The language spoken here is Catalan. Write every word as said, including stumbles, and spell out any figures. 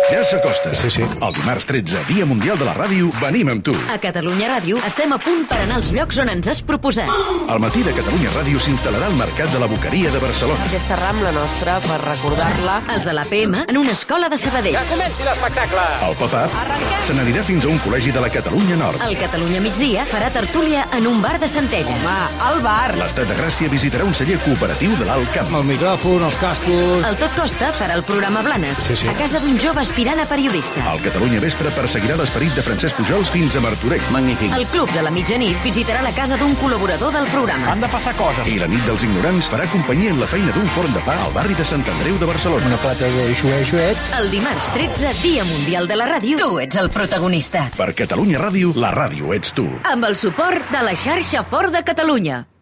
Ja s'acosta. Sí, sí. El dimarts tretze, Dia Mundial de la Ràdio, venim amb tu. A Catalunya Ràdio estem a punt per anar als llocs on ens has proposat. Al matí de Catalunya Ràdio s'instal·larà al Mercat de la Boqueria de Barcelona. Aquesta Rambla nostra, per recordar-la. Els de l'A P M en una escola de Sabadell. Que comenci l'espectacle! El pop-up se n'anirà fins a un col·legi de la Catalunya Nord. El Catalunya Migdia farà tertúlia en un bar de Centelles. Va, al bar. L'Estat de Gràcia visitarà un celler cooperatiu de l'Alt Camp. El micròfon, els cascos... El Tot Costa farà el programa Blanes, Sí, sí. a casa d'un jove aspirant a periodista. El Catalunya Vespre perseguirà l'esperit de Francesc Pujols fins a Martorell. Magnífic. El Club de la Mitjanit visitarà la casa d'un col·laborador del programa. Han de passar coses. I la nit dels ignorants farà companyia en la feina d'un forn de pa al barri de Sant Andreu de Barcelona. Una plata de xuet-xuets. El dimarts tretze, Dia Mundial de la Ràdio, tu ets el protagonista. Per Catalunya Ràdio, la ràdio ets tu. Amb el suport de la xarxa Fort de Catalunya.